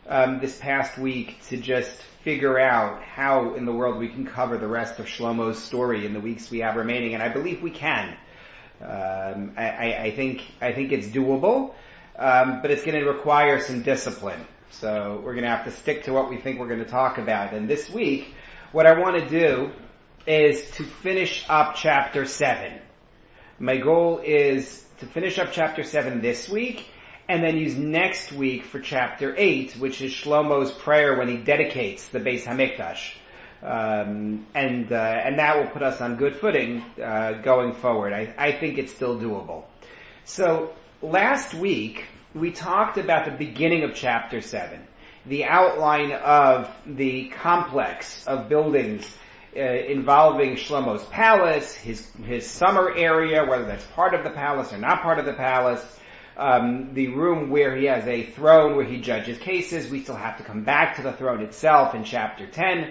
this past week to just figure out how in the world we can cover the rest of Shlomo's story in the weeks we have remaining, and I believe we can. I think it's doable, but it's going to require some discipline. So we're going to have to stick to what we think we're going to talk about. And this week, what I want to do is to finish up chapter 7. My goal is to finish up chapter 7 this week, and then use next week for chapter 8, which is Shlomo's prayer when he dedicates the Beis Hamikdash. And that will put us on good footing, going forward. I think it's still doable. So, last week, we talked about the beginning of chapter 7, the outline of the complex of buildings involving Shlomo's palace, his summer area, whether that's part of the palace or not part of the palace, the room where he has a throne where he judges cases. We still have to come back to the throne itself in chapter 10.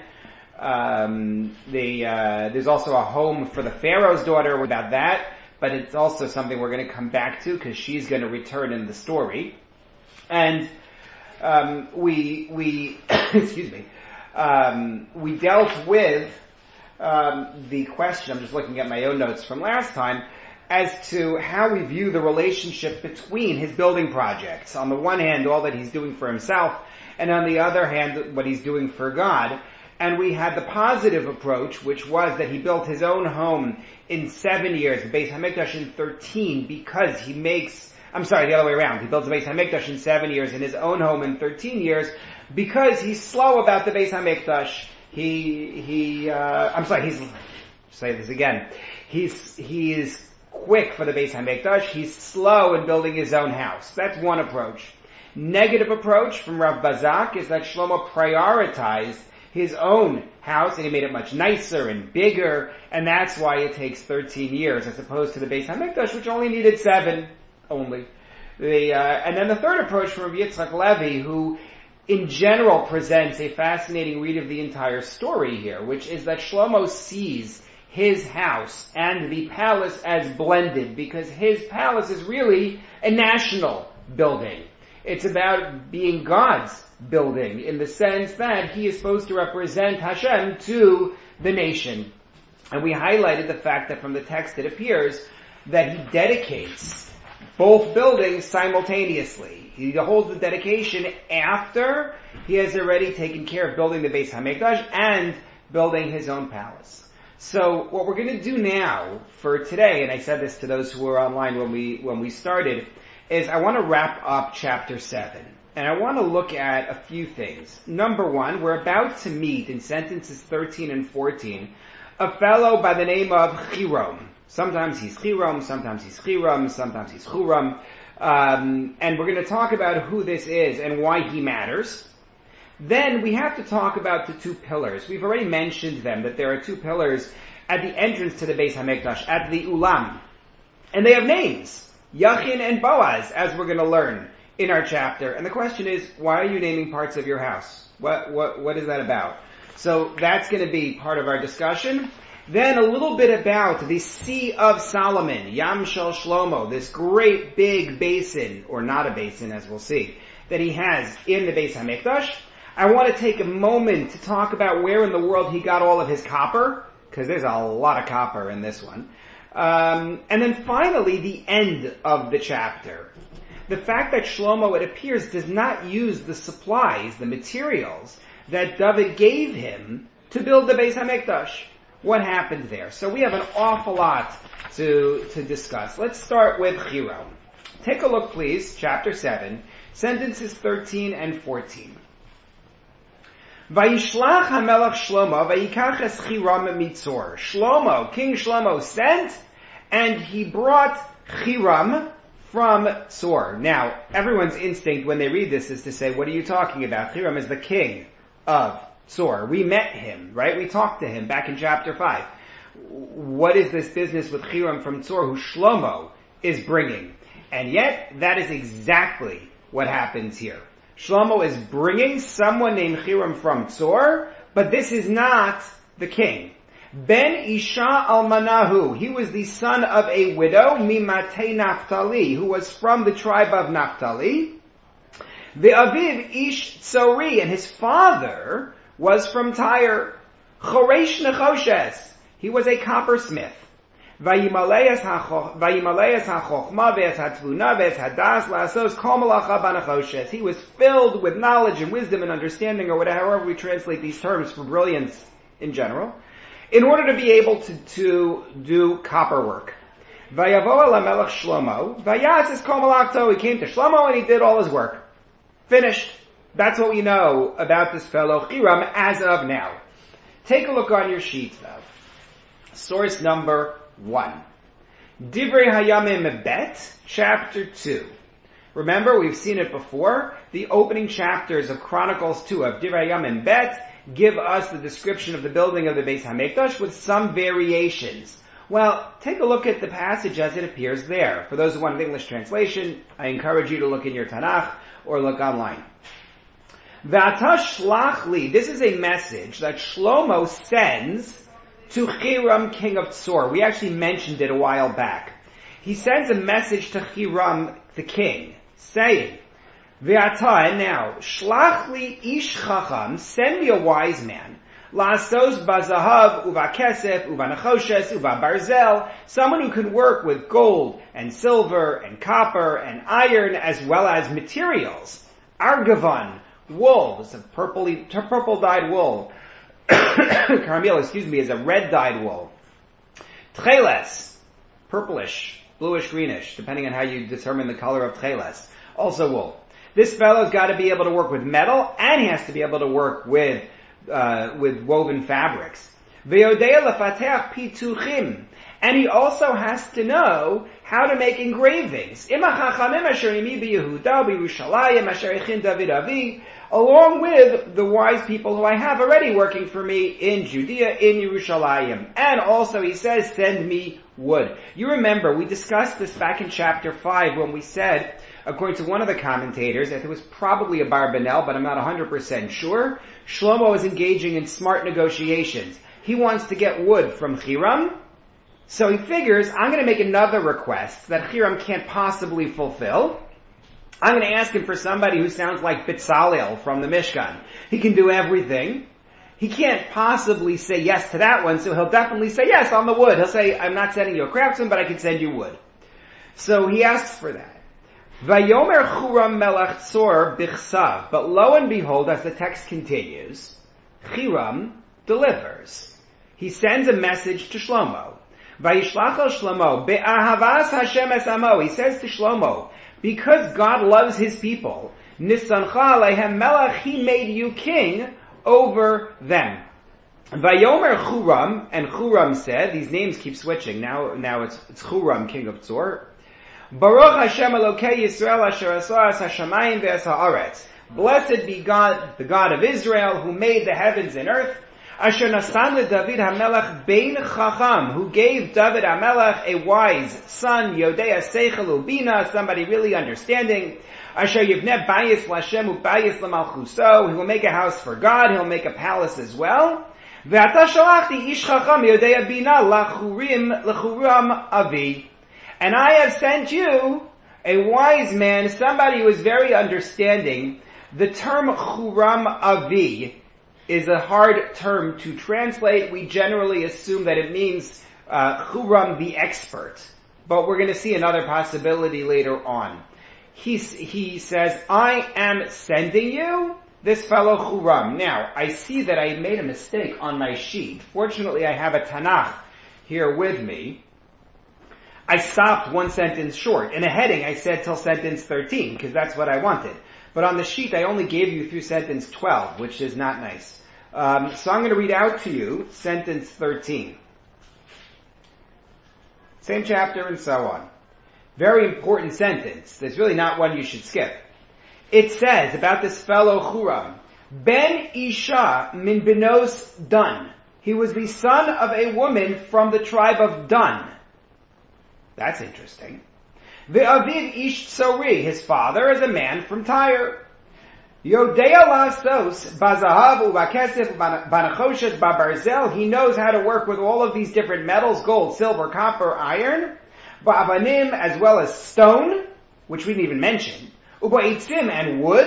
There's also a home for the Pharaoh's daughter about that, but it's also something we're going to come back to because she's going to return in the story. And we excuse me, we dealt with the question, I'm just looking at my own notes from last time, as to how we view the relationship between his building projects. On the one hand, all that he's doing for himself, and on the other hand, what he's doing for God. And we had the positive approach, which was that he built his own home in 7 years, the Beis Hamikdash in 13, because he makes, the other way around. He builds the Beis Hamikdash in 7 years and his own home in 13 years, because he's slow about the Beis Hamikdash. He's quick for the Beis Hamikdash. He's slow in building his own house. That's one approach. Negative approach from Rav Bazak is that Shlomo prioritized his own house, and he made it much nicer and bigger, and that's why it takes 13 years, as opposed to the Beis Hamikdash, which only needed 7 only. And then the third approach from Rav Yitzchak Levi, who in general presents a fascinating read of the entire story here, which is that Shlomo sees his house and the palace as blended, because his palace is really a national building. It's about being God's building, in the sense that he is supposed to represent Hashem to the nation. And we highlighted the fact that from the text it appears that he dedicates both buildings simultaneously. He holds the dedication after he has already taken care of building the Beis Hamikdash and building his own palace. So what we're going to do now for today, and I said this to those who were online when we started, is I want to wrap up chapter 7. And I want to look at a few things. Number one, we're about to meet in sentences 13 and 14 a fellow by the name of Chirom. Sometimes he's Chirom, sometimes he's Chiram, sometimes he's Churam. And we're going to talk about who this is and why he matters. Then we have to talk about the 2 pillars. We've already mentioned them, that there are 2 pillars at the entrance to the Beis Hamikdash, at the Ulam. And they have names, Yachin and Boaz, as we're going to learn in our chapter. And the question is, why are you naming parts of your house? What is that about? So that's going to be part of our discussion. Then a little bit about the Sea of Solomon, Yam Shel Shlomo, this great big basin, or not a basin as we'll see, that he has in the Beis Hamikdash. I want to take a moment to talk about where in the world he got all of his copper, because there's a lot of copper in this one. And then finally, the end of the chapter. The fact that Shlomo, it appears, does not use the supplies, the materials, that David gave him to build the Beis Hamikdash. What happened there? So we have an awful lot to discuss. Let's start with Chirom. Take a look, please, chapter 7, sentences 13 and 14. Vayishlach HaMelech Shlomo vayikach es Chirom mitzor. Shlomo, King Shlomo sent, and he brought Chiram from Tzor. Now, everyone's instinct when they read this is to say, what are you talking about? Chiram is the king of Tzor. We met him, right? We talked to him back in chapter 5. What is this business with Chiram from Tzor, who Shlomo is bringing? And yet, that is exactly what happens here. Shlomo is bringing someone named Chiram from Tzor, but this is not the king. Ben Isha Almanahu. He was the son of a widow, Mimatei Naphtali, who was from the tribe of Naphtali. Ve'aviv ish tzori, and his father was from Tyre. Choresh nechoshes, he was a coppersmith. Vayimaleas ha'chochma ve'es ha'tvuna ve'es hadas la'asos kol malacha banachoshes. He was filled with knowledge and wisdom and understanding, or whatever, however we translate these terms for brilliance in general, in order to be able to do copper work. Vayavo el melech Shlomo, vayatzis kol malachto, he came to Shlomo and he did all his work. Finished. That's what we know about this fellow Hiram as of now. Take a look on your sheets though. Source number 1. Divrei Hayamim Bet, chapter 2. Remember, we've seen it before. The opening chapters of Chronicles 2 of Divrei Hayamim Bet give us the description of the building of the Beis HaMikdash with some variations. Well, take a look at the passage as it appears there. For those who want an English translation, I encourage you to look in your Tanakh or look online. V'ata shlach li, this is a message that Shlomo sends to Hiram, king of Tzor. We actually mentioned it a while back. He sends a message to Hiram, the king, saying, V'ata, and now, shlach li ish chacham, send me a wise man, la'asos bazahav, uva kesef, uva nechoshes, uva barzel, someone who can work with gold and silver and copper and iron as well as materials. Argavan, wool, this is a purple dyed wool. Carmel, is a red dyed wool. Tcheles, purplish, bluish, greenish, depending on how you determine the color of tcheles. Also wool. This fellow's got to be able to work with metal, and he has to be able to work with woven fabrics. Ve'odea lefatech pituchim, and he also has to know how to make engravings. Along with the wise people who I have already working for me in Judea, in Yerushalayim. And also he says, send me wood. You remember, we discussed this back in chapter 5 when we said, according to one of the commentators, that it was probably a Barbanel, but I'm not 100% sure, Shlomo is engaging in smart negotiations. He wants to get wood from Hiram, so he figures, I'm going to make another request that Hiram can't possibly fulfill. I'm going to ask him for somebody who sounds like Bitzalel from the Mishkan. He can do everything. He can't possibly say yes to that one, so he'll definitely say yes on the wood. He'll say, I'm not sending you a craftsman, but I can send you wood. So he asks for that. Vayomer Churam melech Tzor bichsav. But lo and behold, as the text continues, Hiram delivers. He sends a message to Shlomo. Vayishlach el Shlomo be'ahavas Hashem es amo. He says to Shlomo, because God loves His people, Nisancha alehem melech, He made you king over them. Vayomer Churam, and Churam said, these names keep switching, now it's Churam, king of Tzor. Baruch Hashem Elokei Yisrael asher asa es hashamayim ve'es haaretz. Blessed be God, the God of Israel, who made the heavens and earth. Asher nasan leDavid HaMelech bein chacham, who gave David HaMelech a wise son, Yodea Seichel Ubina, somebody really understanding. Asher yivneh bayis laShem ubayis lamalchuso, he will make a house for God, he'll make a palace as well. Ve'ata shalachti ish chacham Yodea Bina lachuram avi. And I have sent you a wise man, somebody who is very understanding. The term churam avi is a hard term to translate. We generally assume that it means Churam the expert. But we're going to see another possibility later on. He says, I am sending you this fellow Churam. Now, I see that I made a mistake on my sheet. Fortunately, I have a Tanakh here with me. I stopped one sentence short. In a heading, I said till sentence 13, because that's what I wanted. But on the sheet, I only gave you through sentence 12, which is not nice. So I'm going to read out to you sentence 13. Same chapter and so on. Very important sentence. There's really not one you should skip. It says about this fellow Churam, Ben Isha min benos Dan. He was the son of a woman from the tribe of Dan. That's interesting. Ve'aviv ish tzori. His father is a man from Tyre. Yodea lasos bazahav ubakesef banachoshes babarzel. He knows how to work with all of these different metals, gold, silver, copper, iron. Ba'avanim, as well as stone, which we didn't even mention. Ubaitzim, and wood.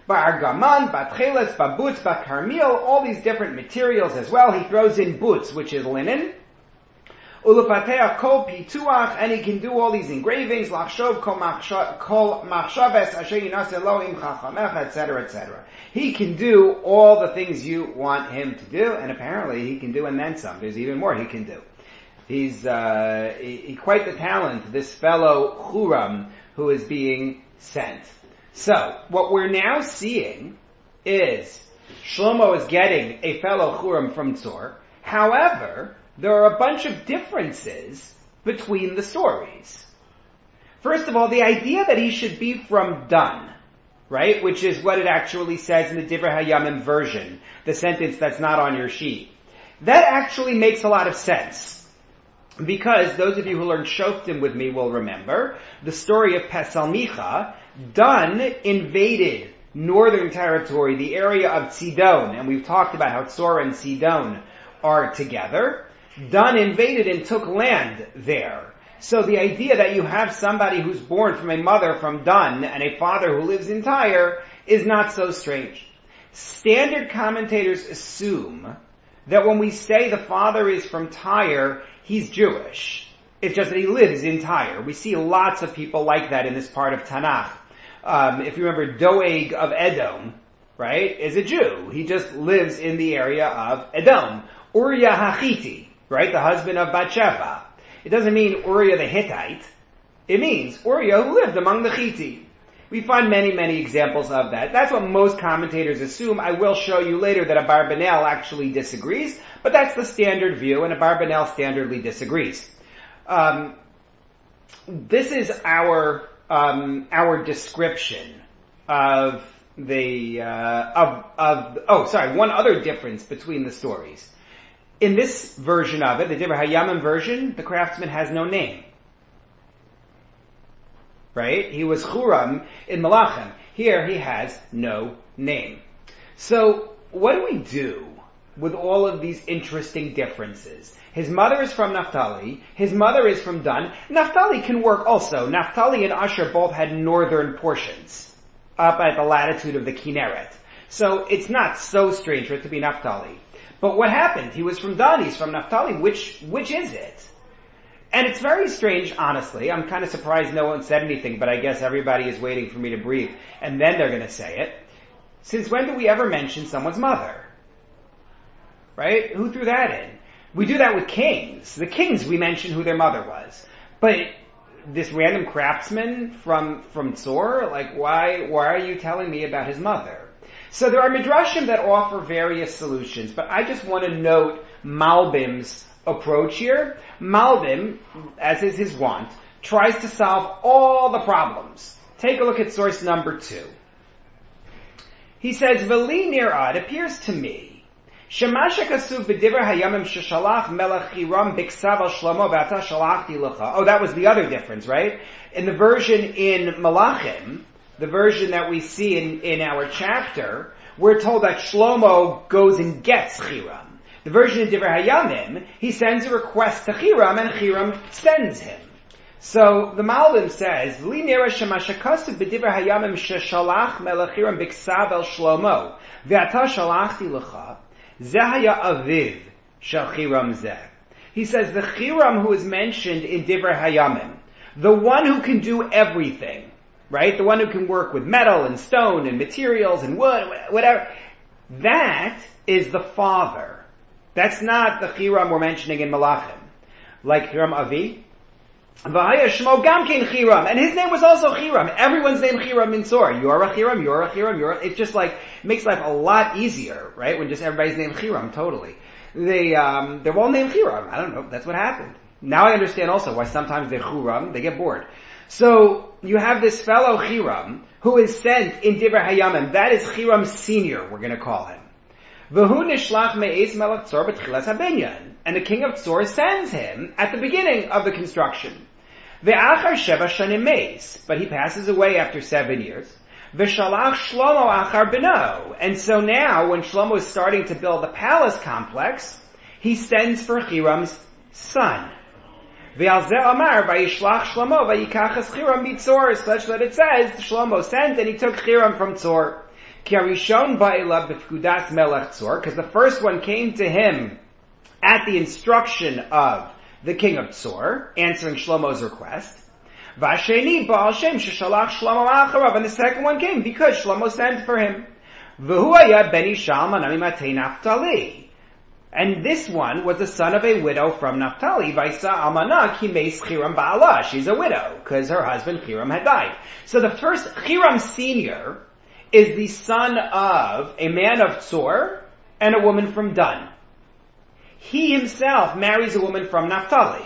Ba'argaman, Batcheles, Babutz, Bakarmil, all these different materials as well. He throws in butz, which is linen. Ulupateach kol pituach, and he can do all these engravings, lachshov kol machshaves asher yinas Elohim chachamecha, etc., etc. He can do all the things you want him to do, and apparently he can do and then some. There's even more he can do. He's quite the talent, this fellow Huram, who is being sent. So, what we're now seeing is Shlomo is getting a fellow Huram from Tzor. However, there are a bunch of differences between the stories. First of all, the idea that he should be from Dan, right, which is what it actually says in the Divrei Hayamim version, the sentence that's not on your sheet, that actually makes a lot of sense. Because those of you who learned Shoftim with me will remember the story of Pesal Micha. Dan invaded northern territory, the area of Tzidon, and we've talked about how Tzor and Sidon are together. Dan invaded and took land there. So the idea that you have somebody who's born from a mother from Dan and a father who lives in Tyre is not so strange. Standard commentators assume that when we say the father is from Tyre, he's Jewish. It's just that he lives in Tyre. We see lots of people like that in this part of Tanakh. If you remember, Doeg of Edom, right, is a Jew. He just lives in the area of Edom. Uriah Hachiti, right, the husband of Bathsheba. It doesn't mean Uriah the Hittite. It means Uriah who lived among the Chiti. We find many, many examples of that. That's what most commentators assume. I will show you later that Abarbanel actually disagrees, but that's the standard view, and Abarbanel standardly disagrees. This is our description of one other difference between the stories. In this version of it, the Divrei Hayamim version, the craftsman has no name. Right? He was Huram in Malachim. Here he has no name. So, what do we do with all of these interesting differences? His mother is from Naphtali. His mother is from Dan. Naphtali can work also. Naphtali and Asher both had northern portions, up at the latitude of the Kinneret. So it's not so strange for it to be Naphtali. But what happened? He was from Dan, he's from Naphtali. Which is it? And it's very strange, honestly. I'm kind of surprised no one said anything, but I guess everybody is waiting for me to breathe. And then they're going to say it. Since when do we ever mention someone's mother? Right? Who threw that in? We do that with kings. The kings, we mention who their mother was. But this random craftsman from Tzor, like, why are you telling me about his mother? So there are midrashim that offer various solutions, but I just want to note Malbim's approach here. Malbim, as is his wont, tries to solve all the problems. Take a look at source number 2. He says, V'li nir'ah, it appears to me, Shemasha kasuv b'divrei hayamim sheshalach melech Hiram biksav al Shlomo v'ata shalachti lecha. Oh, that was the other difference, right? In the version in Malachim, the version that we see in our chapter, we're told that Shlomo goes and gets Hiram. The version in Divrei Hayamim, he sends a request to Hiram, and Hiram sends him. So the Malbim says, Li nira shemashakasav b'divrei hayamim sheshalach melech Hiram biksav el Shlomo v'ata shalachti lecha zehaya aviv shel Hiram zeh. He says the Hiram who is mentioned in Divrei Hayamim, the one who can do everything, right? The one who can work with metal and stone and materials and wood, whatever. That is the father. That's not the Hiram we're mentioning in Malachim. Like Hiram Avi. V'haya Shmo Gamkin Hiram. And his name was also Hiram. Everyone's named Hiram in Tzor. You're a Hiram, you're a Hiram, you're a... It's just like, it makes life a lot easier, right? When just everybody's named Hiram, totally. They're all named Hiram. I don't know. That's what happened. Now I understand also why sometimes they're Huram. They get bored. So, you have this fellow Hiram who is sent in Divrei Hayamim. That is Hiram Senior, we're going to call him. And the king of Tzor sends him at the beginning of the construction. But he passes away after 7 years. And so now, when Shlomo is starting to build the palace complex, he sends for Hiram's son. Such that it says, Shlomo sent and he took Hiram from Tzor. Ki harishon ba'ela b'fkudas melech Tzor, because the first one came to him at the instruction of the king of Tzor, answering Shlomo's request. Vasheni ba'al shem sheshalach Shlomo acharav, and the second one came because Shlomo sent for him. V'hu haya ben Yishal manami matei Naftali. And this one was the son of a widow from Naphtali. Vaisa almana ki meis Chiram ba'ala. She's a widow because her husband Chiram had died. So the first Chiram senior is the son of a man of Tzor and a woman from Dan. He himself marries a woman from Naphtali.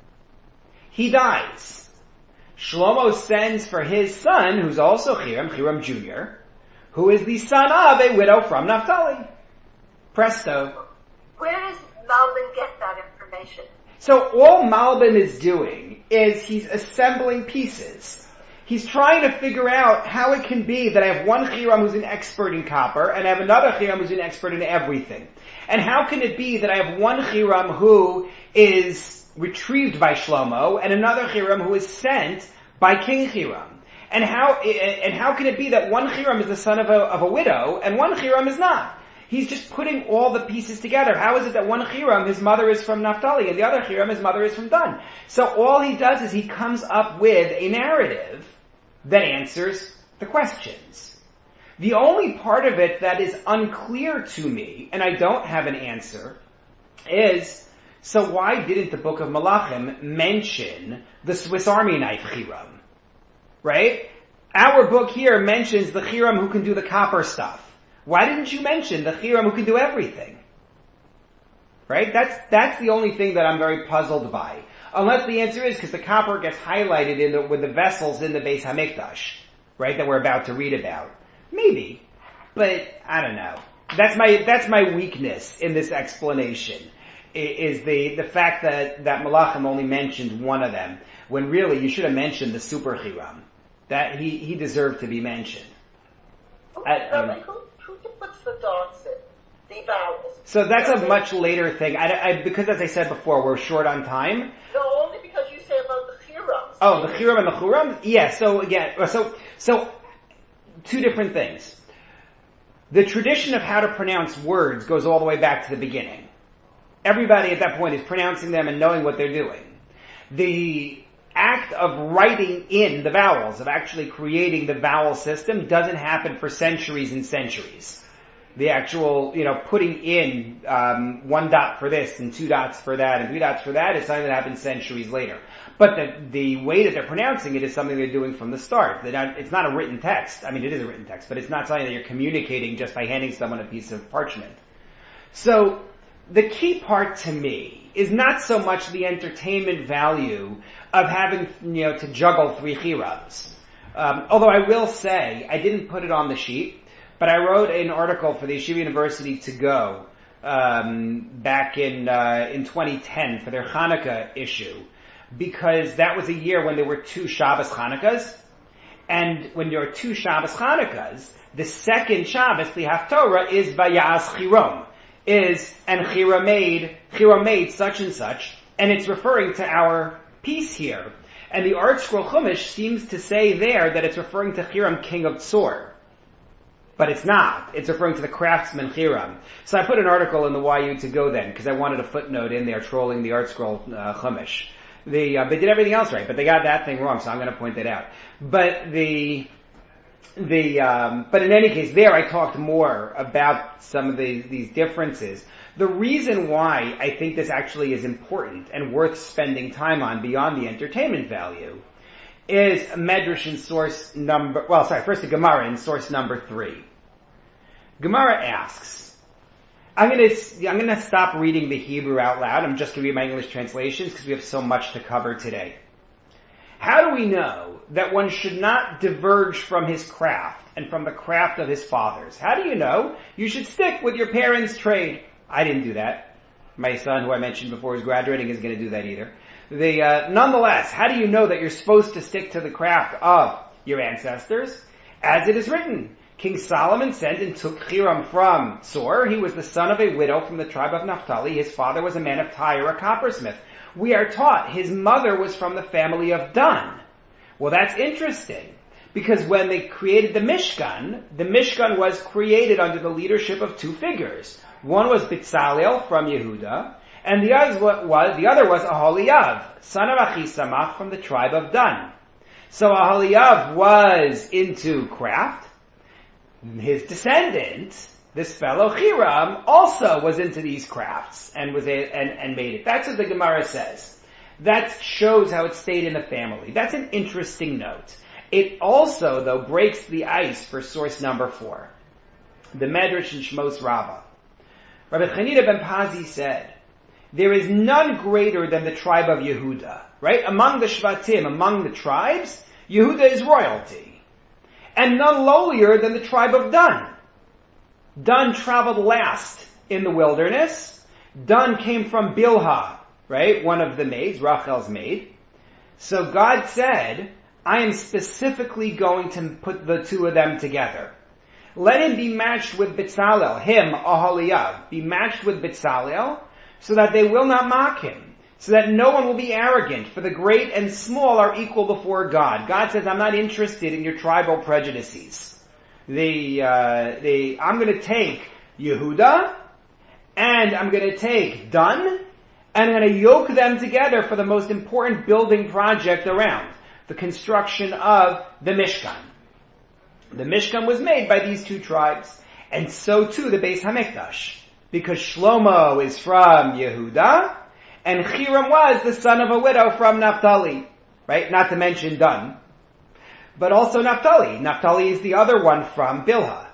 He dies. Shlomo sends for his son, who's also Chiram Jr., who is the son of a widow from Naphtali. Presto. Where does Malbim get that information? So all Malbim is doing is he's assembling pieces. He's trying to figure out how it can be that I have one Chiram who's an expert in copper, and I have another Chiram who's an expert in everything. And how can it be that I have one Chiram who is retrieved by Shlomo, and another Chiram who is sent by King Chiram? And how can it be that one Chiram is the son of a widow, and one Chiram is not? He's just putting all the pieces together. How is it that one Chiram, his mother is from Naphtali, and the other Chiram, his mother is from Dan? So all he does is he comes up with a narrative that answers the questions. The only part of it that is unclear to me, and I don't have an answer, is, so why didn't the book of Malachim mention the Swiss Army knife Chiram? Right? Our book here mentions the Chiram who can do the copper stuff. Why didn't you mention the Chiram who can do everything? Right? That's the only thing that I'm very puzzled by. Unless the answer is because the copper gets highlighted with the vessels in the Beis Hamikdash, right, that we're about to read about. Maybe. But I don't know. That's my weakness in this explanation, is the fact that Malachim only mentioned one of them, when really you should have mentioned the super Chiram. That he deserved to be mentioned. Who puts the dots in? The vowels. So that's a much later thing. Because as I said before, we're short on time. No, only because you say about the Chirams. Oh, the Chiram and the Churam? Yeah, so again, so two different things. The tradition of how to pronounce words goes all the way back to the beginning. Everybody at that point is pronouncing them and knowing what they're doing. The act of writing in the vowels, of actually creating the vowel system, doesn't happen for centuries and centuries. The actual, putting in one dot for this and two dots for that and three dots for that is something that happens centuries later. But the way that they're pronouncing it is something they're doing from the start. It's not a written text. I mean, it is a written text, but it's not something that you're communicating just by handing someone a piece of parchment. So, the key part to me is not so much the entertainment value of having, to juggle three Chirams. Although I will say, I didn't put it on the sheet, but I wrote an article for the Yeshiva University to go, back in 2010 for their Hanukkah issue, because that was a year when there were two Shabbos Hanukkahs, and when there are two Shabbos Hanukkahs, the second Shabbos, the Haftorah, is Vayas Chiram. And Chiram made such and such, and it's referring to our piece here. And the Art Scroll Chumash seems to say there that it's referring to Chiram, king of Tzor. But it's not. It's referring to the craftsman Chiram. So I put an article in the YU to go then, because I wanted a footnote in there trolling the Art Scroll Chumash. They did everything else right, but they got that thing wrong, so I'm going to point that out. But but in any case, there I talked more about some of these differences. The reason why I think this actually is important and worth spending time on beyond the entertainment value is Medrash in first the Gemara in source number 3. Gemara asks, I'm gonna stop reading the Hebrew out loud. I'm just gonna read my English translations because we have so much to cover today. How do we know that one should not diverge from his craft and from the craft of his fathers? How do you know? You should stick with your parents' trade. I didn't do that. My son, who I mentioned before, is graduating, isn't going to do that either. Nonetheless, how do you know that you're supposed to stick to the craft of your ancestors? As it is written, King Solomon sent and took Chiram from Tzor. He was the son of a widow from the tribe of Naphtali. His father was a man of Tyre, a coppersmith. We are taught his mother was from the family of Dan. Well, that's interesting, Because when they created the Mishkan was created under the leadership of two figures. One was Bitzalel from Yehuda, and the other was Aholiav, son of Achisamach from the tribe of Dan. So Aholiav was into craft. His descendant, this fellow Hiram, also was into these crafts and made it. That's what the Gemara says. That shows how it stayed in the family. That's an interesting note. It also, though, breaks the ice for source number 4. The Medrash in Shmos Rabbah. Rabbi Chanina ben Pazi said, there is none greater than the tribe of Yehuda. Right? Among the Shvatim, among the tribes, Yehuda is royalty. And none lowlier than the tribe of Dan. Dan traveled last in the wilderness. Dan came from Bilhah, right? One of the maids, Rachel's maid. So God said, I am specifically going to put the two of them together. Let him be matched with Bitzalel, him, Aholiav, be matched with Bitzalel, so that they will not mock him, so that no one will be arrogant, for the great and small are equal before God. God says, I'm not interested in your tribal prejudices. I'm going to take Yehuda, and I'm going to take Dan, and I'm going to yoke them together for the most important building project around, the construction of the Mishkan. The Mishkan was made by these two tribes, and so too the Beis HaMikdash, because Shlomo is from Yehuda, and Hiram was the son of a widow from Naphtali, right? Not to mention Dan, but also Naphtali. Naphtali is the other one from Bilhah.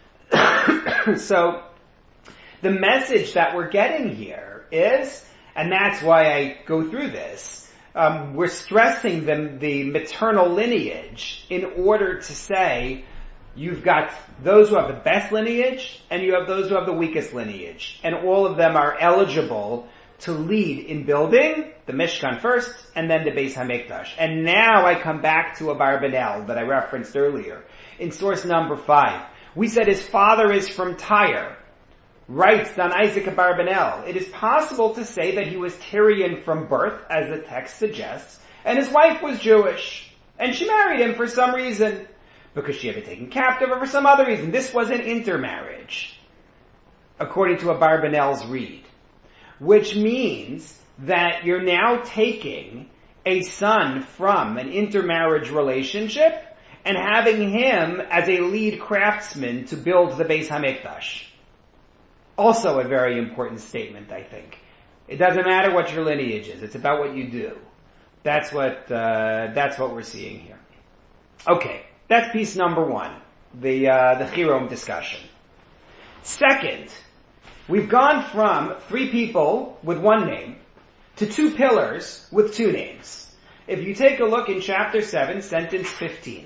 So, the message that we're getting here is, and that's why I go through this, we're stressing the maternal lineage in order to say, you've got those who have the best lineage, and you have those who have the weakest lineage. And all of them are eligible to lead in building the Mishkan first, and then the Beis HaMikdash. And now I come back to Abarbanel that I referenced earlier. In source number 5, we said his father is from Tyre. Writes Don Isaac Abarbanel, it is possible to say that he was Tyrian from birth, as the text suggests, and his wife was Jewish, and she married him for some reason, because she had been taken captive or for some other reason. This was an intermarriage, according to Abarbanel's read, which means that you're now taking a son from an intermarriage relationship and having him as a lead craftsman to build the Beis HaMikdash. Also a very important statement, I think. It doesn't matter what your lineage is. It's about what you do. That's what we're seeing here. Okay. That's piece number 1. The Hiram discussion. Second, we've gone from 3 people with 1 name to 2 pillars with 2 names. If you take a look in chapter 7, sentence 15,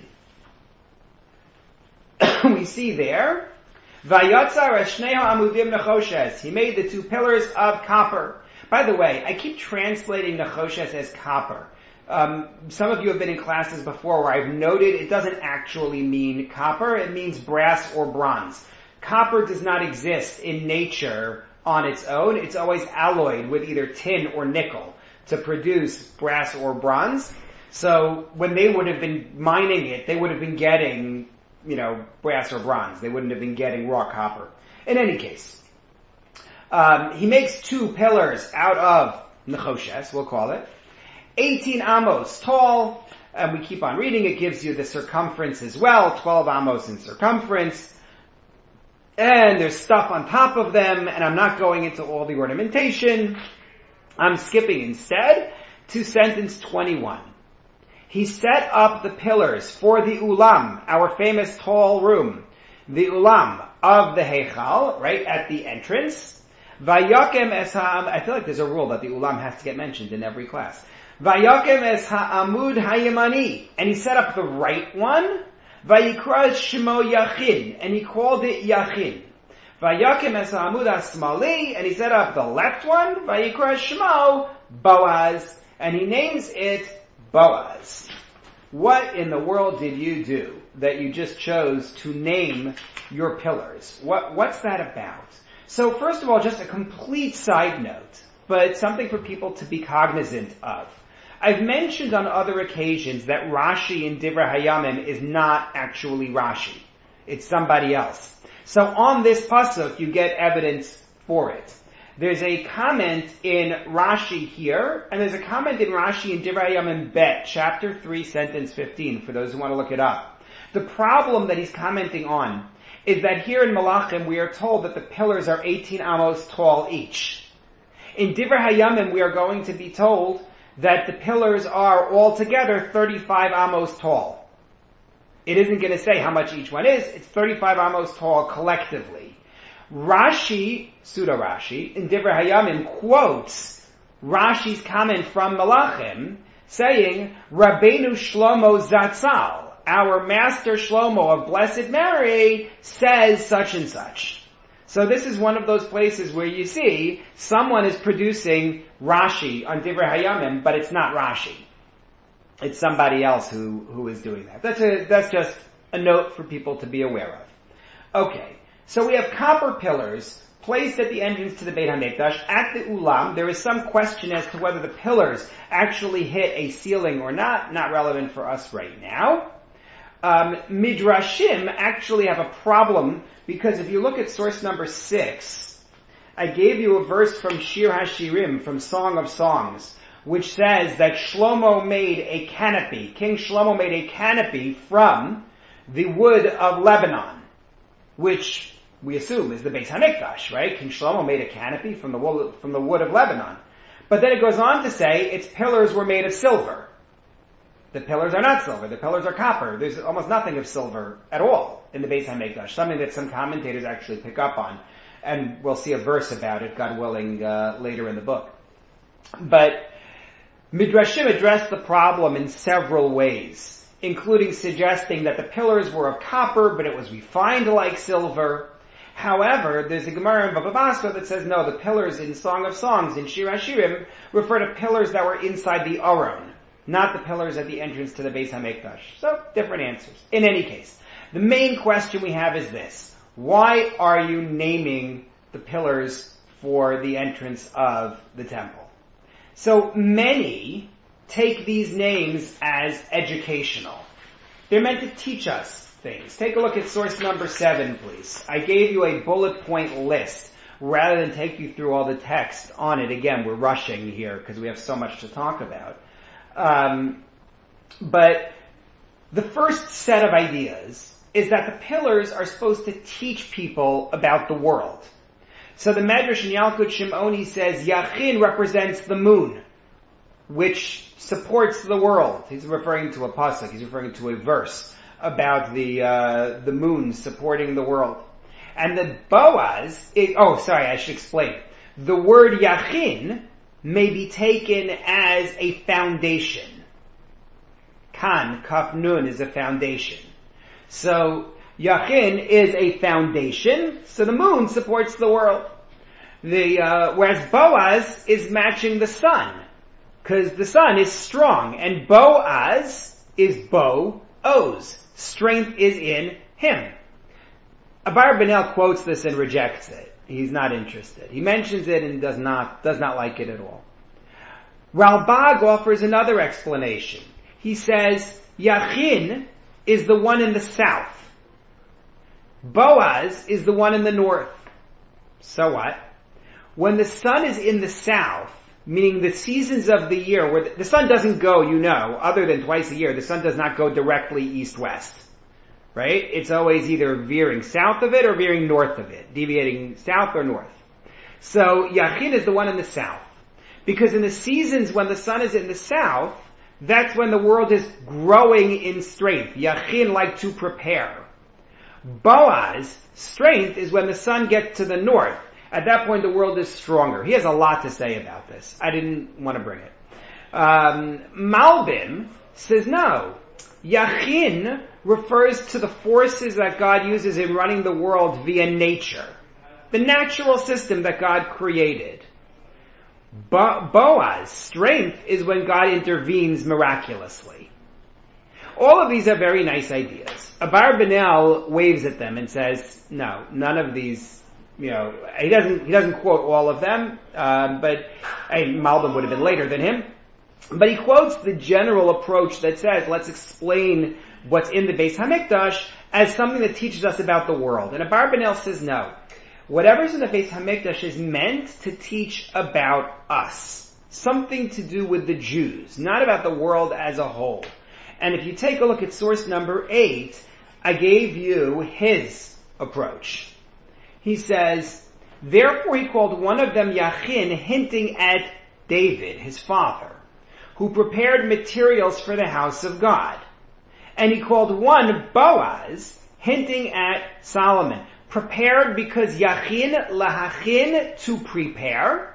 we see there, Vayatzar Eshneha Amudim Nechoshes. He made the 2 pillars of copper. By the way, I keep translating Nechoshes as copper. Some of you have been in classes before where I've noted it doesn't actually mean copper, it means brass or bronze. Copper does not exist in nature on its own. It's always alloyed with either tin or nickel to produce brass or bronze. So when they would have been mining it, they would have been getting, brass or bronze. They wouldn't have been getting raw copper. In any case, he makes 2 pillars out of Nechoshes, we'll call it. 18 amos tall, and we keep on reading, it gives you the circumference as well, 12 amos in circumference, and there's stuff on top of them, and I'm not going into all the ornamentation. I'm skipping instead to sentence 21. He set up the pillars for the ulam, our famous tall room, the ulam of the Heichal, right at the entrance. Vayakem es ha'am, I feel like there's a rule that the ulam has to get mentioned in every class. Vayakem es ha'amud ha'yemani, and he set up the right one. Vayikra shmo Yachin, and he called it Yachin. Vayakem es ha'amud ha'smali, and he set up the left one. Vayikra shmo Boaz, and he names it Boaz. What in the world did you do that you just chose to name your pillars? What's that about? So first of all, just a complete side note, but something for people to be cognizant of. I've mentioned on other occasions that Rashi in Divrei Hayamim is not actually Rashi. It's somebody else. So on this pasuk, you get evidence for it. There's a comment in Rashi here, and there's a comment in Rashi in Divrei Hayamim Bet, chapter 3, sentence 15, for those who want to look it up. The problem that he's commenting on is that here in Malachim we are told that the pillars are 18 amos tall each. In Divrei Hayamim we are going to be told that the pillars are altogether 35 amos tall. It isn't going to say how much each one is, it's 35 amos tall collectively. Rashi, Pseudo Rashi, in Divrei Hayamim quotes Rashi's comment from Malachim saying, Rabbeinu Shlomo Zatzal, our master Shlomo of Blessed Mary, says such and such. So this is one of those places where you see someone is producing Rashi on Divrei Hayamim, but it's not Rashi. It's somebody else who is doing that. That's just a note for people to be aware of. Okay, so we have copper pillars placed at the entrance to the Beit HaMikdash at the Ulam. There is some question as to whether the pillars actually hit a ceiling or not. Not relevant for us right now. Midrashim actually have a problem because if you look at source number 6, I gave you a verse from Shir HaShirim, from Song of Songs, which says that Shlomo made a canopy. King Shlomo made a canopy from the wood of Lebanon, which we assume is the Beis HaMikdash, right? King Shlomo made a canopy from the wood of Lebanon. But then it goes on to say its pillars were made of silver. The pillars are not silver. The pillars are copper. There's almost nothing of silver at all in the Beis HaMikdash, something that some commentators actually pick up on. And we'll see a verse about it, God willing, later in the book. But Midrashim addressed the problem in several ways, including suggesting that the pillars were of copper, but it was refined like silver. However, there's a Gemara in Baba Basra that says, no, the pillars in Song of Songs, in Shir HaShirim, refer to pillars that were inside the Aron, not the pillars at the entrance to the Beis HaMikdash. So, different answers. In any case, the main question we have is this. Why are you naming the pillars for the entrance of the temple? So many take these names as educational. They're meant to teach us things. Take a look at source number 7, please. I gave you a bullet point list rather than take you through all the text on it. Again, we're rushing here because we have so much to talk about. But the first set of ideas is that the pillars are supposed to teach people about the world. So the Medrash in Yalkut Shimoni says Yachin represents the moon, which supports the world. He's referring to a pasuk. He's referring to a verse about the moon supporting the world. And the Boaz, I should explain. The word Yachin may be taken as a foundation. Kan, Kaf Nun, is a foundation. So Yachin is a foundation, so the moon supports the world. Whereas Boaz is matching the sun, because the sun is strong, and Boaz is Bo-Oz. Strength is in him. Abarbanel quotes this and rejects it. He's not interested. He mentions it and does not like it at all. Ralbag offers another explanation. He says, Yachin is the one in the south. Boaz is the one in the north. So what? When the sun is in the south, meaning the seasons of the year where the sun doesn't go, other than twice a year, the sun does not go directly east-west. Right? It's always either veering south of it or veering north of it, deviating south or north. So Yachin is the one in the south. Because in the seasons when the sun is in the south, that's when the world is growing in strength. Yachin, like to prepare. Boaz, strength, is when the sun gets to the north. At that point the world is stronger. He has a lot to say about this. I didn't want to bring it. Malbim says no. Yachin refers to the forces that God uses in running the world via nature. The natural system that God created. Boaz, strength, is when God intervenes miraculously. All of these are very nice ideas. Abarbanel waves at them and says, no, none of these, he doesn't quote all of them, but Malbim would have been later than him. But he quotes the general approach that says, let's explain what's in the Beis Hamikdash as something that teaches us about the world. And Abarbanel says no. Whatever's in the Beis Hamikdash is meant to teach about us. Something to do with the Jews, not about the world as a whole. And if you take a look at source number 8, I gave you his approach. He says, therefore he called one of them Yachin, hinting at David, his father, who prepared materials for the house of God. And he called one Boaz, hinting at Solomon. Prepared because Yachin, lahachin, to prepare.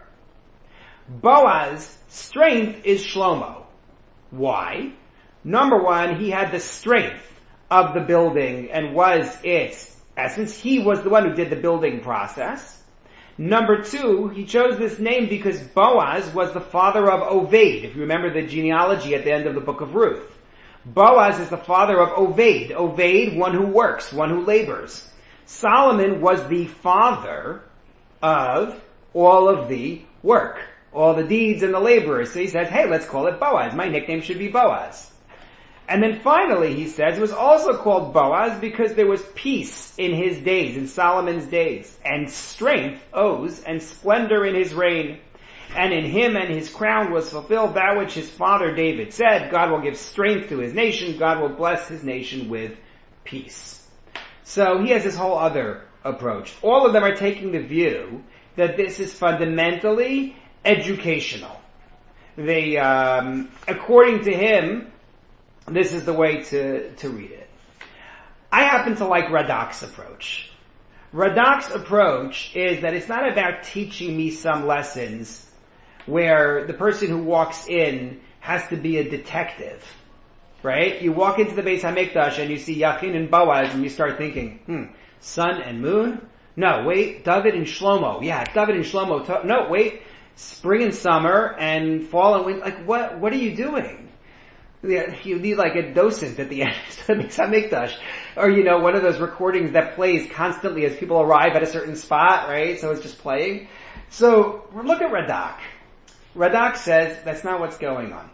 Boaz, strength is Shlomo. Why? Number one, he had the strength of the building and was its essence. He was the one who did the building process. Number two, he chose this name because Boaz was the father of Oved. If you remember the genealogy at the end of the book of Ruth. Boaz is the father of Oved. Oved, one who works, one who labors. Solomon was the father of all of the work, all the deeds and the laborers. So he says, hey, let's call it Boaz. My nickname should be Boaz. And then finally, he says, it was also called Boaz because there was peace in his days, in Solomon's days, and strength, Oz, and splendor in his reign. And in him and his crown was fulfilled that which his father David said, God will give strength to his nation, God will bless his nation with peace. So he has this whole other approach. All of them are taking the view that this is fundamentally educational. They, according to him, this is the way to read it. I happen to like Radak's approach. Radak's approach is that it's not about teaching me some lessons where the person who walks in has to be a detective. Right? You walk into the Beis HaMikdash and you see Yachin and Boaz and you start thinking, sun and moon? No, wait, David and Shlomo. Yeah, David and Shlomo. No, wait, spring and summer and fall and winter. Like, what are you doing? Yeah, you need like a docent at the end of the Beis HaMikdash. Or, one of those recordings that plays constantly as people arrive at a certain spot, right? So it's just playing. So, look at Radak. Radak says that's not what's going on.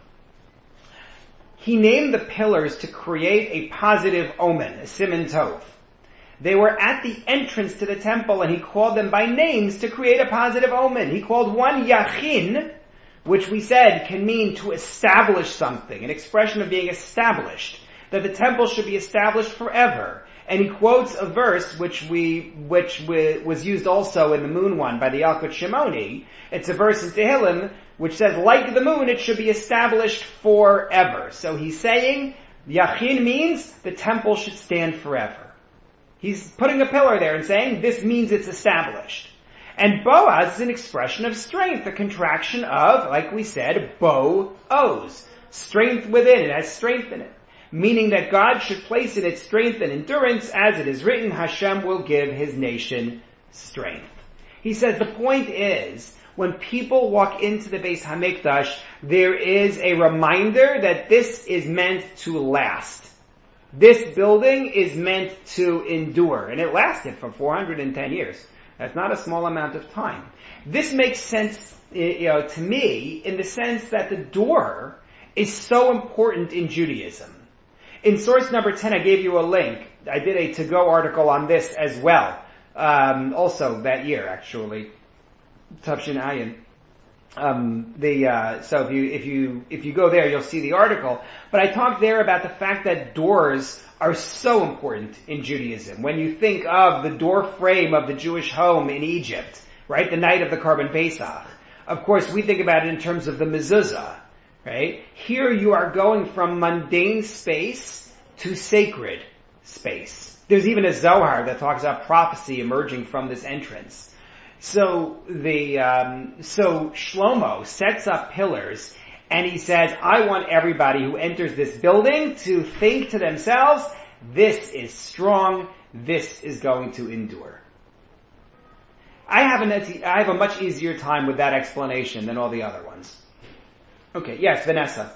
He named the pillars to create a positive omen, a siman tov. They were at the entrance to the temple and he called them by names to create a positive omen. He called one Yachin, which we said can mean to establish something, an expression of being established, that the temple should be established forever. And he quotes a verse which was used also in the moon one by the Yalkut Shimoni. It's a verse in Tehillim which says, like the moon, it should be established forever. So he's saying, Yachin means the temple should stand forever. He's putting a pillar there and saying, this means it's established. And Boaz is an expression of strength, a contraction of, like we said, Bo-Oz. Strength within it, has strength in it. Meaning that God should place in it strength and endurance, as it is written, Hashem will give his nation strength. He says the point is, when people walk into the Beis HaMikdash, there is a reminder that this is meant to last. This building is meant to endure, and it lasted for 410 years. That's not a small amount of time. This makes sense, to me, in the sense that the door is so important in Judaism. In source number 10, I gave you a link. I did a to-go article on this as well. Also that year, actually. Tafshin Ayin. So if you go there, you'll see the article. But I talked there about the fact that doors are so important in Judaism. When you think of the door frame of the Jewish home in Egypt, right, the night of the Korban Pesach, of course we think about it in terms of the mezuzah, right? Here you are going from mundane space to sacred space. There's even a Zohar that talks about prophecy emerging from this entrance. So so Shlomo sets up pillars and he says, I want everybody who enters this building to think to themselves, this is strong, this is going to endure. I have a much easier time with that explanation than all the other ones. Okay, yes, Vanessa.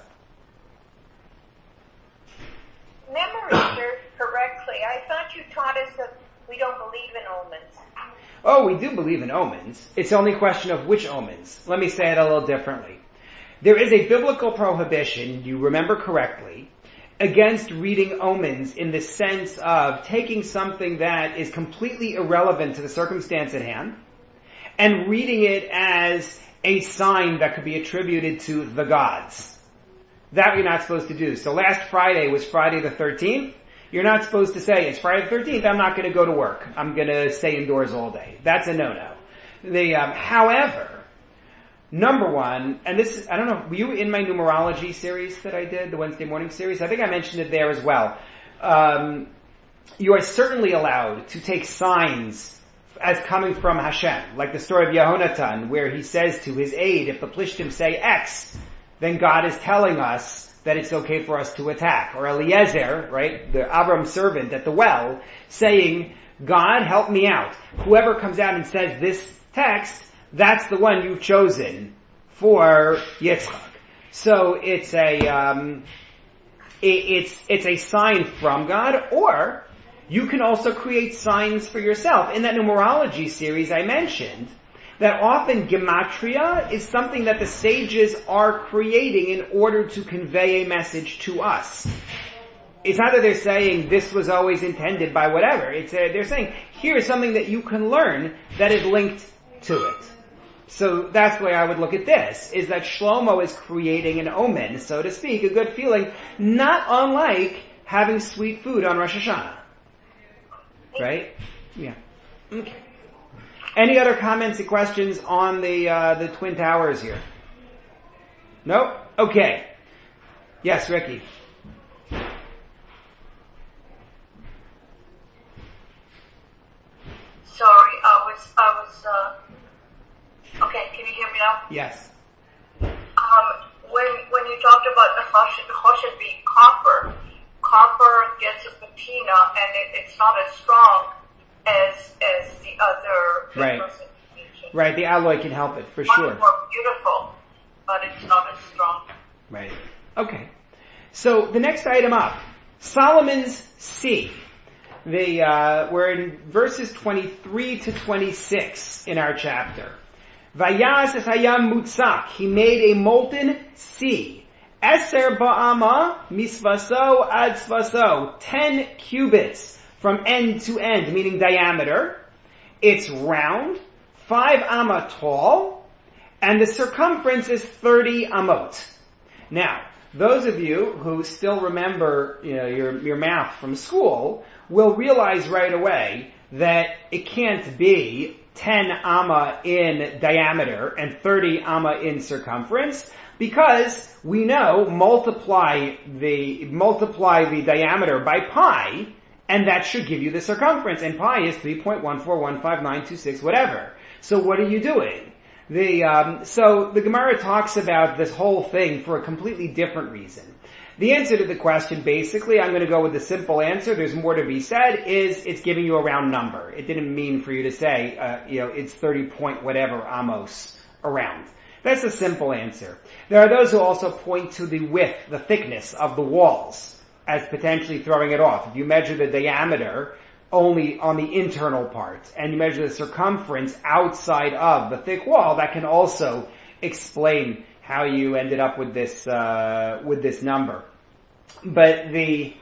Memory serves correctly. I thought you taught us that we don't believe in omens. Oh, we do believe in omens. It's only a question of which omens. Let me say it a little differently. There is a biblical prohibition, you remember correctly, against reading omens in the sense of taking something that is completely irrelevant to the circumstance at hand and reading it as a sign that could be attributed to the gods. That you're not supposed to do. So last Friday was Friday the 13th. You're not supposed to say, it's Friday the 13th, I'm not going to go to work. I'm going to stay indoors all day. That's a no-no. However, number one, and this, I don't know, were you in my numerology series that I did, the Wednesday morning series? I think I mentioned it there as well. You are certainly allowed to take signs as coming from Hashem, like the story of Yehonatan, where he says to his aide, if the Plishtim say X, then God is telling us that it's okay for us to attack. Or Eliezer, right, the Avram servant at the well, saying, God, help me out. Whoever comes out and says this text, that's the one you've chosen for Yitzchak. So it's a sign from God, or you can also create signs for yourself. In that numerology series I mentioned that often gematria is something that the sages are creating in order to convey a message to us. It's not that they're saying this was always intended by whatever. They're saying here's something that you can learn that is linked to it. So that's the way I would look at this, is that Shlomo is creating an omen, so to speak, a good feeling, not unlike having sweet food on Rosh Hashanah. Right? Yeah. Okay. Any other comments or questions on the Twin Towers here? No? Okay. Yes, Ricky. Sorry, I was, okay, can you hear me now? Yes. When you talked about the choshen being copper gets a patina and it's not as strong as the other right. minerals. Right, the alloy can help it, for sure. Much more beautiful, but it's not as strong. Right. Okay. So the next item up, Solomon's sea. We're in verses 23 to 26 in our chapter. Vayas es hayam mutzak. He made a molten sea. Eser ba'ama misvaso ad svaso. 10 cubits from end to end, meaning diameter. It's round, 5 amma tall, and the circumference is 30 amot. Now, those of you who still remember, your math from school will realize right away that it can't be 10 amma in diameter and 30 amma in circumference, because we know multiply the diameter by pi, and that should give you the circumference, and pi is 3.1415926, whatever. So what are you doing? So the Gemara talks about this whole thing for a completely different reason. The answer to the question, basically, I'm going to go with the simple answer, there's more to be said, is it's giving you a round number. It didn't mean for you to say, it's 30 point whatever amos around. That's a simple answer. There are those who also point to the width, the thickness of the walls as potentially throwing it off. If you measure the diameter only on the internal part, and you measure the circumference outside of the thick wall, that can also explain how you ended up with this number. But the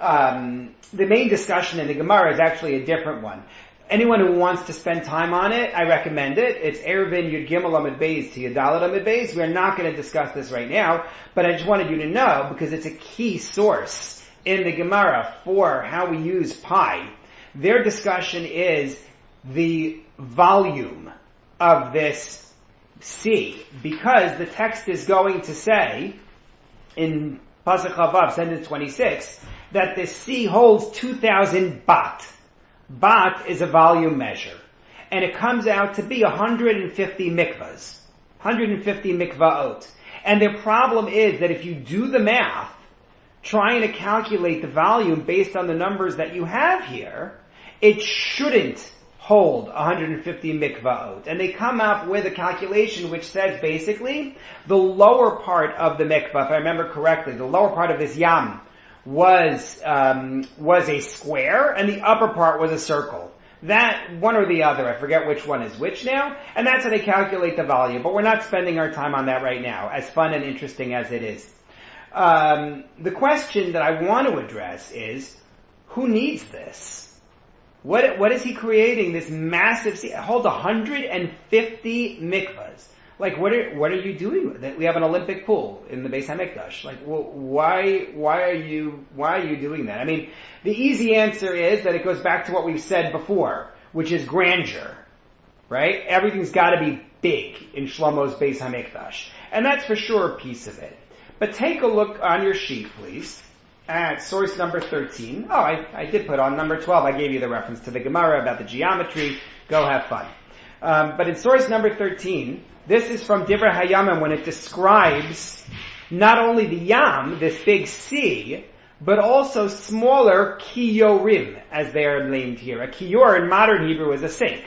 main discussion in the Gemara is actually a different one. Anyone who wants to spend time on it, I recommend it. It's Eruvin Yud Gimel Amud Beis to Yudalet Amud Beis. We're not going to discuss this right now, but I just wanted you to know because it's a key source in the Gemara for how we use pi. Their discussion is the volume of this sea, because the text is going to say in Pasuk Chavav, sentence 26, that the sea holds 2,000 bat. Bat is a volume measure, and it comes out to be 150 mikvahs, 150 mikvaot. And their problem is that if you do the math, trying to calculate the volume based on the numbers that you have here, it shouldn't hold 150 mikvaot. And they come up with a calculation which says basically the lower part of the mikvah, if I remember correctly, the lower part of this yam was a square and the upper part was a circle. That, one or the other, I forget which one is which now, and that's how they calculate the volume, but we're not spending our time on that right now, as fun and interesting as it is. The question that I want to address is, who needs this? What is he creating? This massive sea? It holds 150 mikvahs. Like, what are you doing with it? We have an Olympic pool in the Beis Hamikdash. Like, well, why are you doing that? I mean, the easy answer is that it goes back to what we've said before, which is grandeur. Right? Everything's gotta be big in Shlomo's Beis Hamikdash. And that's for sure a piece of it. But take a look on your sheet, please, at source number 13. Oh, I did put on number 12. I gave you the reference to the Gemara about the geometry. Go have fun. But in source number 13, this is from Divrei Hayamim when it describes not only the Yam, this big sea, but also smaller kiyorim, as they are named here. A kiyor in modern Hebrew is a sink.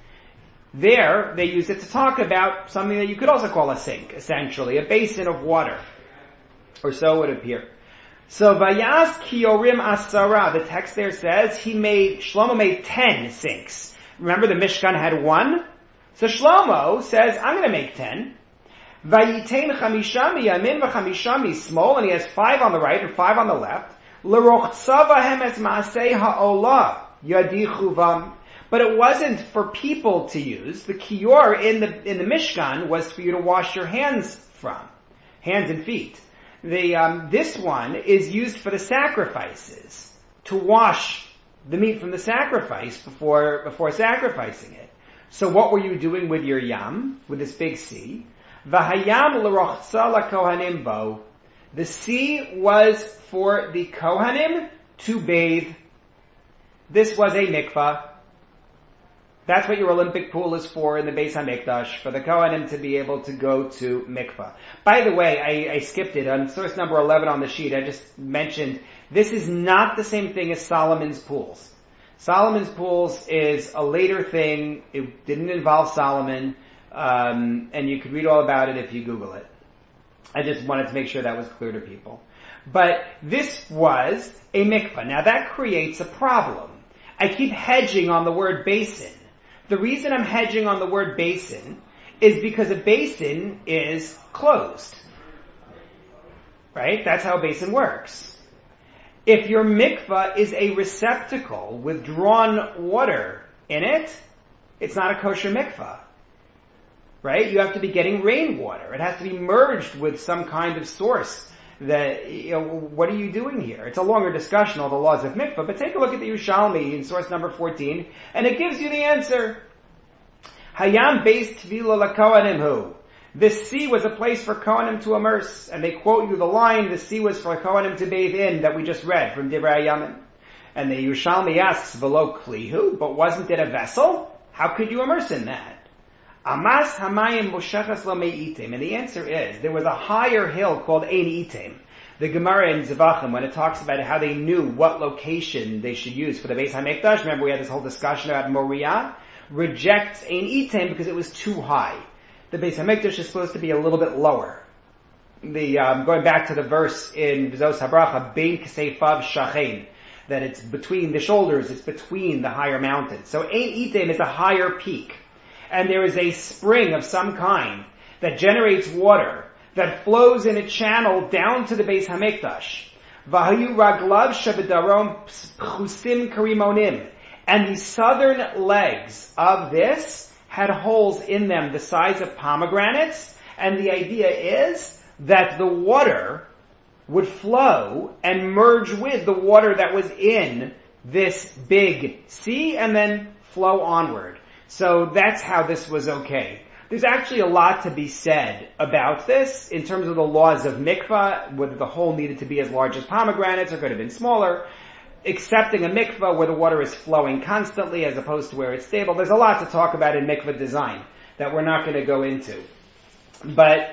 There, they use it to talk about something that you could also call a sink, essentially, a basin of water. Or so it would appear. So, Vayas Kiyorim Asara, the text there says, Shlomo made 10 sinks. Remember the Mishkan had 1? So Shlomo says, I'm going to make 10. Vayitain Chamishami Yamin v'Chamishami small, and he has 5 on the right and 5 on the left. L'rochtsa vahem es ma'asei ha'olah yadichuvam. But it wasn't for people to use. The kiyor in the Mishkan was for you to wash your hands and feet. This one is used for the sacrifices, to wash the meat from the sacrifice before sacrificing it. So what were you doing with your yam, with this big sea? V'hayam l'rochtsa la'kohanim bo. The sea was for the kohanim to bathe. This was a mikvah. That's what your Olympic pool is for in the Beis HaMikdash, for the Kohanim to be able to go to mikvah. By the way, I skipped it. On source number 11 on the sheet, I just mentioned, this is not the same thing as Solomon's pools. Solomon's pools is a later thing. It didn't involve Solomon, and you could read all about it if you Google it. I just wanted to make sure that was clear to people. But this was a mikvah. Now that creates a problem. I keep hedging on the word basin. The reason I'm hedging on the word basin is because a basin is closed. Right? That's how a basin works. If your mikvah is a receptacle with drawn water in it, it's not a kosher mikvah. Right? You have to be getting rainwater. It has to be merged with some kind of source. What are you doing here? It's a longer discussion, all the laws of mikvah, but take a look at the Yerushalmi in source number 14, and it gives you the answer. Hayam beis tvila lakohanim hu. This sea was a place for Kohanim to immerse, and they quote you the line, the sea was for Kohanim to bathe in, that we just read from Divrei Hayamim. And the Yerushalmi asks, velo klihu, but wasn't it a vessel? How could you immerse in that? Amas hamayim moshechas lo me'itim. And the answer is, there was a higher hill called Ein Itim. The Gemara in Zevachim, when it talks about how they knew what location they should use for the Beis HaMikdash, remember we had this whole discussion about Moriah, rejects Ein Itim because it was too high. The Beis HaMikdash is supposed to be a little bit lower. Going back to the verse in V'zos HaBracha, Bein Kseifav Shachein, that it's between the shoulders, it's between the higher mountains. So Ein Itim is a higher peak. And there is a spring of some kind that generates water that flows in a channel down to the Beis Hamikdash. Vahayu raglav shebedarom pchusim karimonim. And the southern legs of this had holes in them the size of pomegranates. And the idea is that the water would flow and merge with the water that was in this big sea and then flow onward. So that's how this was okay. There's actually a lot to be said about this in terms of the laws of mikvah, whether the hole needed to be as large as pomegranates or could have been smaller, accepting a mikvah where the water is flowing constantly as opposed to where it's stable. There's a lot to talk about in mikvah design that we're not going to go into. But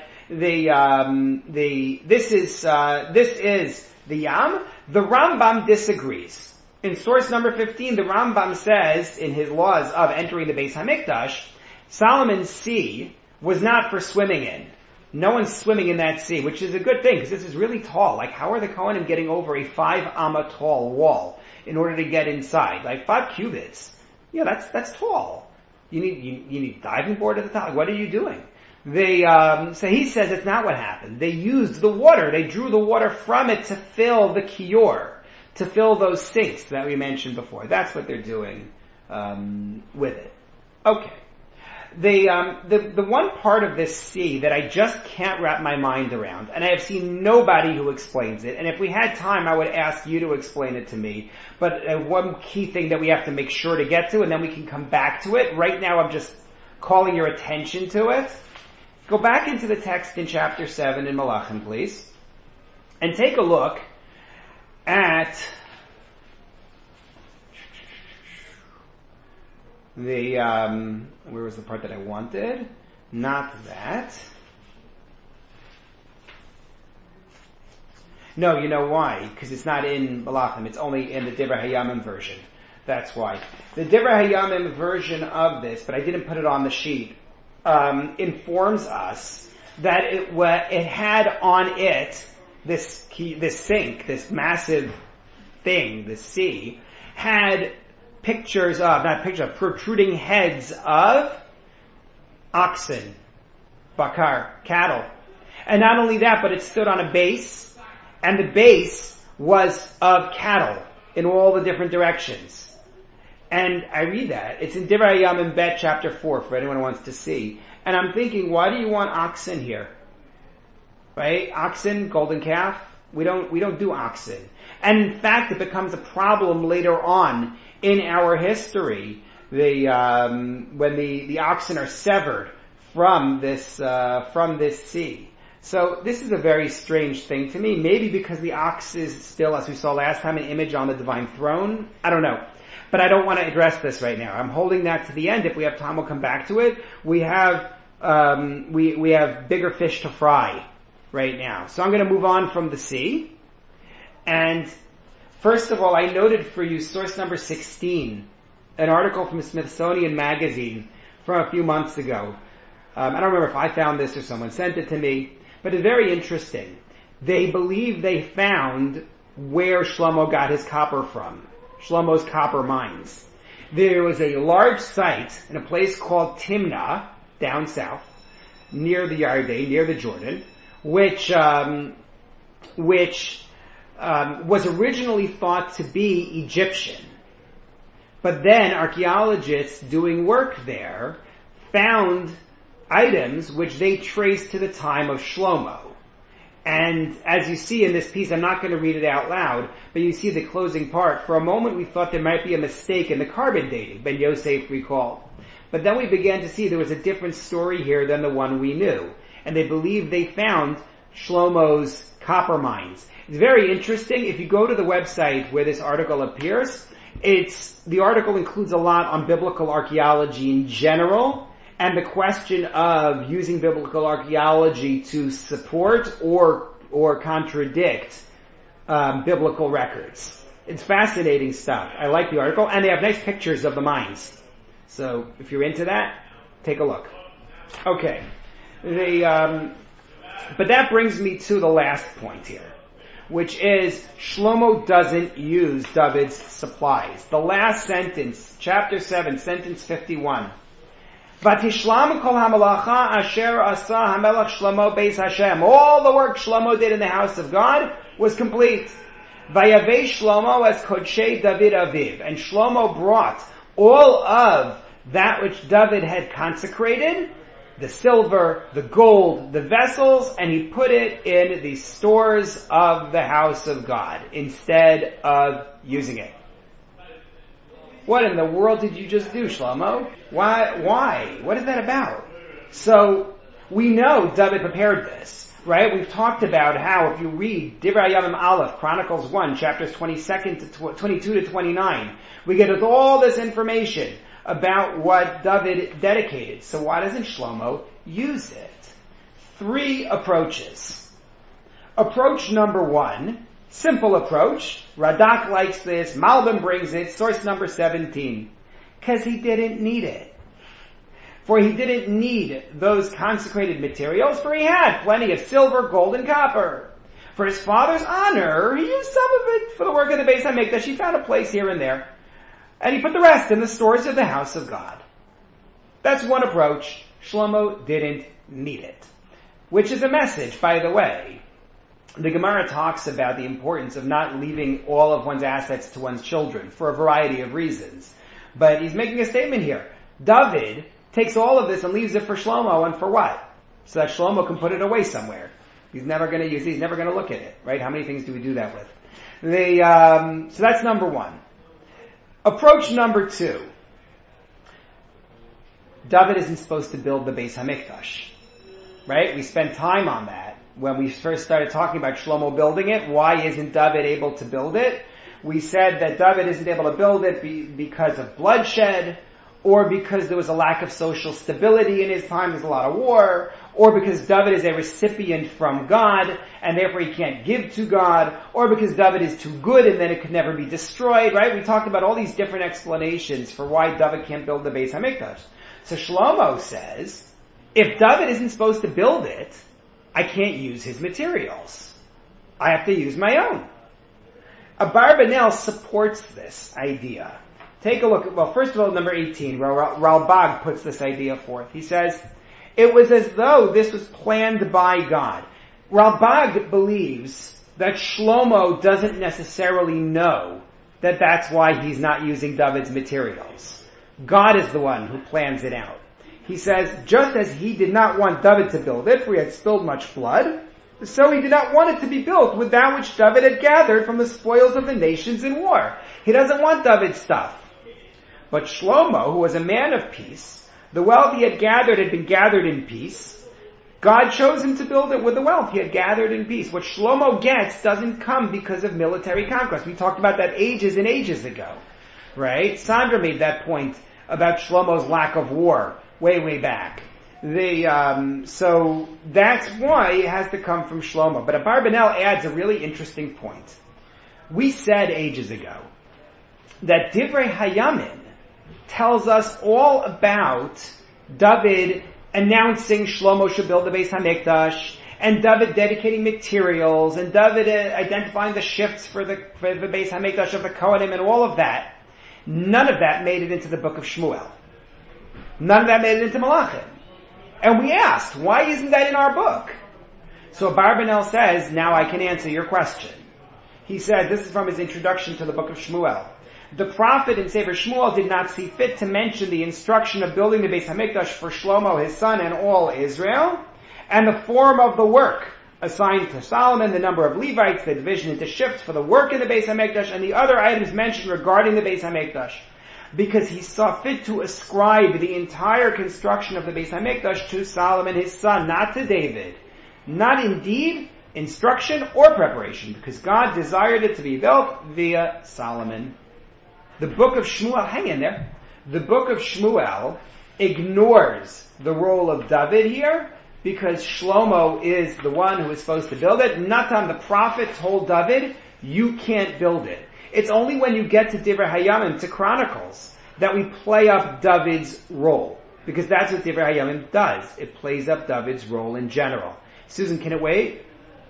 this is the Yam. The Rambam disagrees. In source number 15, the Rambam says, in his laws of entering the Beis HaMikdash, Solomon's sea was not for swimming in. No one's swimming in that sea, which is a good thing, because this is really tall. Like, how are the Kohanim getting over a 5 amma tall wall in order to get inside? Like, 5 cubits. That's tall. You need diving board at the top. What are you doing? So he says it's not what happened. They used the water. They drew the water from it to fill the kior, to fill those sinks that we mentioned before. That's what they're doing with it. Okay. The one part of this sea that I just can't wrap my mind around, and I have seen nobody who explains it, and if we had time I would ask you to explain it to me, but one key thing that we have to make sure to get to, and then we can come back to it. Right now I'm just calling your attention to it. Go back into the text in chapter 7 in Malachim, please, and take a look at where was the part that I wanted? Not that. No, you know why? Because it's not in Malachim. It's only in the Divrei Hayamim version. That's why. The Divrei Hayamim version of this, but I didn't put it on the sheet, informs us that it had on it this sink, this massive thing, the sea, had protruding heads of oxen, bakar, cattle. And not only that, but it stood on a base, and the base was of cattle in all the different directions. And I read that. It's in Divrei Hayamim Bet, chapter 4, for anyone who wants to see. And I'm thinking, why do you want oxen here? Right? Oxen, golden calf. We don't do oxen. And in fact, it becomes a problem later on in our history, when the oxen are severed from this sea. So this is a very strange thing to me. Maybe because the ox is still, as we saw last time, an image on the divine throne. I don't know. But I don't want to address this right now. I'm holding that to the end. If we have time, we'll come back to it. We have bigger fish to fry right now. So I'm going to move on from the sea. And first of all, I noted for you source number 16, an article from Smithsonian Magazine from a few months ago. I don't remember if I found this or someone sent it to me, but it's very interesting. They believe they found where Shlomo got his copper from, Shlomo's copper mines. There was a large site in a place called Timnah, down south, near the Yarden, near the Jordan, which was originally thought to be Egyptian. But then archaeologists doing work there found items which they traced to the time of Shlomo. And as you see in this piece, I'm not going to read it out loud, but you see the closing part. For a moment we thought there might be a mistake in the carbon dating, Ben Yosef recalled. But then we began to see there was a different story here than the one we knew. And they believe they found Shlomo's copper mines. It's very interesting. If you go to the website where this article appears, the article includes a lot on biblical archaeology in general, and the question of using biblical archaeology to support or contradict biblical records. It's fascinating stuff. I like the article, and they have nice pictures of the mines. So if you're into that, take a look. Okay. But that brings me to the last point here, which is Shlomo doesn't use David's supplies. The last sentence, chapter 7, sentence 51. Vatishlam kol hamalacha asher asa hamelach Shlomo beis Hashem. All the work Shlomo did in the house of God was complete. Vayavei Shlomo as kodshei David aviv. And Shlomo brought all of that which David had consecrated, the silver, the gold, the vessels, and he put it in the stores of the house of God instead of using it. What in the world did you just do, Shlomo? Why? What is that about? So, we know David prepared this, right? We've talked about how, if you read Divrei Hayamim Aleph, Chronicles 1, chapters 22 to 29, we get all this information about what David dedicated. So why doesn't Shlomo use it? 3 approaches. Approach number 1, simple approach. Radak likes this, Malbim brings it, source number 17. Because he didn't need it. For he didn't need those consecrated materials, for he had plenty of silver, gold, and copper. For his father's honor, he used some of it for the work of the Beis HaMikdash. He found a place here and there. and he put the rest in the stores of the house of God. That's one approach. Shlomo didn't need it. Which is a message, by the way. The Gemara talks about the importance of not leaving all of one's assets to one's children for a variety of reasons. But he's making a statement here. David takes all of this and leaves it for Shlomo, and for what? So that Shlomo can put it away somewhere. He's never going to use it. He's never going to look at it, right? How many things do we do that with? So that's number one. Approach number two. David isn't supposed to build the Beis HaMikdash, right? We spent time on that when we first started talking about Shlomo building it. Why isn't David able to build it? We said that David isn't able to build it because of bloodshed, or because there was a lack of social stability in his time, there's a lot of war, or because David is a recipient from God, and therefore he can't give to God, or because David is too good and then it could never be destroyed, right? We talked about all these different explanations for why David can't build the Beis HaMikdash. So Shlomo says, if David isn't supposed to build it, I can't use his materials. I have to use my own. Abarbanel supports this idea. Take a look at, well, first of all, number 18, where Ralbag puts this idea forth. He says, it was as though this was planned by God. Ralbag believes that Shlomo doesn't necessarily know that that's why he's not using David's materials. God is the one who plans it out. He says, just as he did not want David to build it, for he had spilled much blood, so he did not want it to be built with that which David had gathered from the spoils of the nations in war. He doesn't want David's stuff. But Shlomo, who was a man of peace, the wealth he had gathered had been gathered in peace. God chose him to build it with the wealth he had gathered in peace. What Shlomo gets doesn't come because of military conquest. We talked about that ages and ages ago, right? Sandra made that point about Shlomo's lack of war way back. So that's why it has to come from Shlomo. But Abarbanel adds a really interesting point. We said ages ago that Divrei Hayamin tells us all about David announcing Shlomo should build the Beis HaMikdash, and David dedicating materials, and David identifying the shifts for the Beis HaMikdash of the Kohanim, and all of that. None of that made it into the book of Shmuel. None of that made it into Malachim. And we asked, why isn't that in our book? So Abarbanel says, now I can answer your question. He said, this is from his introduction to the book of Shmuel. The prophet in Sefer Shmuel did not see fit to mention the instruction of building the Beis HaMikdash for Shlomo, his son, and all Israel, and the form of the work assigned to Solomon, the number of Levites, the division into shifts for the work in the Beis HaMikdash, and the other items mentioned regarding the Beis HaMikdash, because he saw fit to ascribe the entire construction of the Beis HaMikdash to Solomon, his son, not to David. Not indeed instruction or preparation, because God desired it to be built via Solomon. The book of Shmuel, hang in there, the book of Shmuel ignores the role of David here, because Shlomo is the one who is supposed to build it. Natan, the prophet, told David, you can't build it. It's only when you get to Divrei Hayamim, to Chronicles, that we play up David's role. Because that's what Divrei Hayamim does. It plays up David's role in general. Susan, can it wait?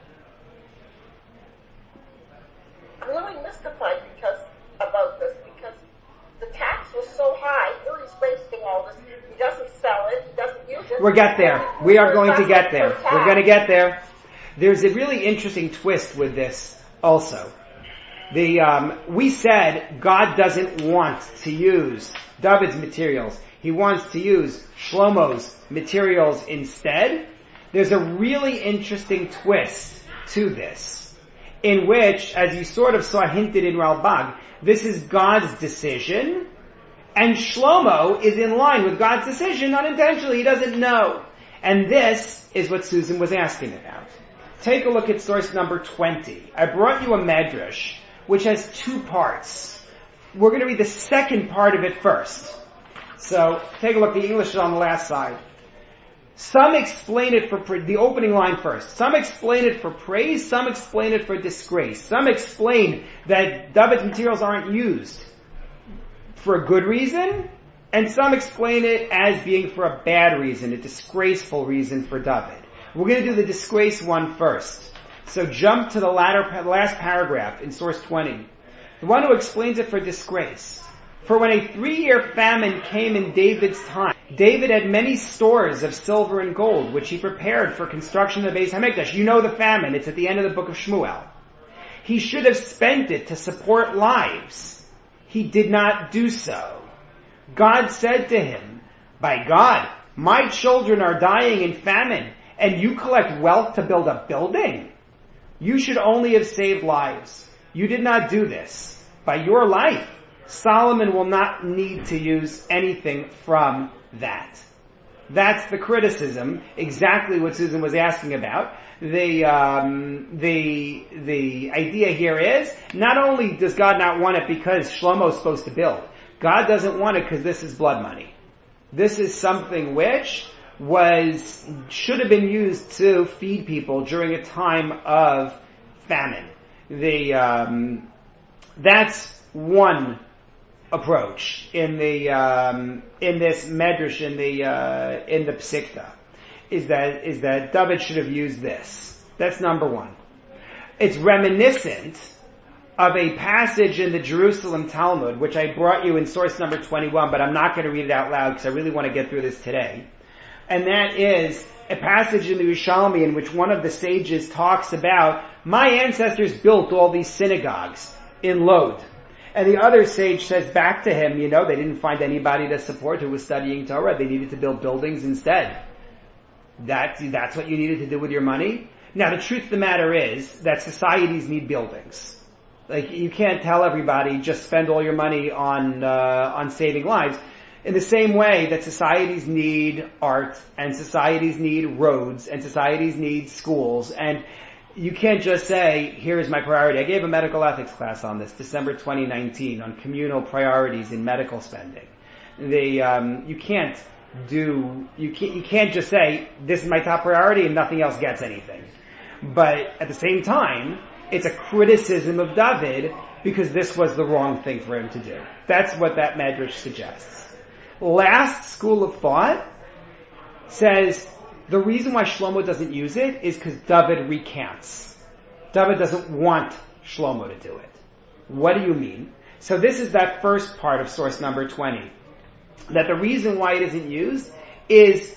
I'm really mystified about this, because the tax was so high. Here he's wasting all this. He doesn't sell it. He doesn't use it. We'll get there. We are going to get there. We're going to get there. There's a really interesting twist with this also. We said God doesn't want to use David's materials. He wants to use Shlomo's materials instead. There's a really interesting twist to this, in which, as you sort of saw hinted in Ralbag, this is God's decision, and Shlomo is in line with God's decision unintentionally. He doesn't know. And this is what Susan was asking about. Take a look at source number 20. I brought you a medrash, which has two parts. We're going to read the second part of it first. So, take a look. The English is on the last side. Some explain it for the opening line first. Some explain it for praise. Some explain it for disgrace. Some explain that David's materials aren't used for a good reason, and some explain it as being for a bad reason, a disgraceful reason for David. We're going to do the disgrace one first. So jump to the last paragraph in source 20. The one who explains it for disgrace For when a 3-year famine came in David's time, David had many stores of silver and gold, which he prepared for construction of the Beis HaMikdash. You know the famine. It's at the end of the book of Shmuel. He should have spent it to support lives. He did not do so. God said to him, by God, my children are dying in famine, and you collect wealth to build a building? You should only have saved lives. You did not do this. By your life, Solomon will not need to use anything from that. That's the criticism, exactly what Susan was asking about. The idea here is, not only does God not want it because Shlomo's supposed to build, God doesn't want it because this is blood money. This is something which should have been used to feed people during a time of famine. That's one approach in this medrash in the Psikta, is that David should have used this. That's number one. It's reminiscent of a passage in the Jerusalem Talmud, which I brought you in source number 21, but I'm not going to read it out loud because I really want to get through this today. And that is a passage in the Yerushalmi in which one of the sages talks about, my ancestors built all these synagogues in Lod. And the other sage says back to him, they didn't find anybody to support who was studying Torah. They needed to build buildings instead. That's what you needed to do with your money? Now, the truth of the matter is that societies need buildings. Like, you can't tell everybody, just spend all your money on saving lives. In the same way that societies need art, and societies need roads, and societies need schools, and you can't just say, here is my priority. I gave a medical ethics class on this, December 2019, on communal priorities in medical spending. You can't just say, this is my top priority and nothing else gets anything. But at the same time, it's a criticism of David because this was the wrong thing for him to do. That's what that medrash suggests. Last school of thought says the reason why Shlomo doesn't use it is because David recants. David doesn't want Shlomo to do it. What do you mean? So this is that first part of source number 20. That the reason why it isn't used is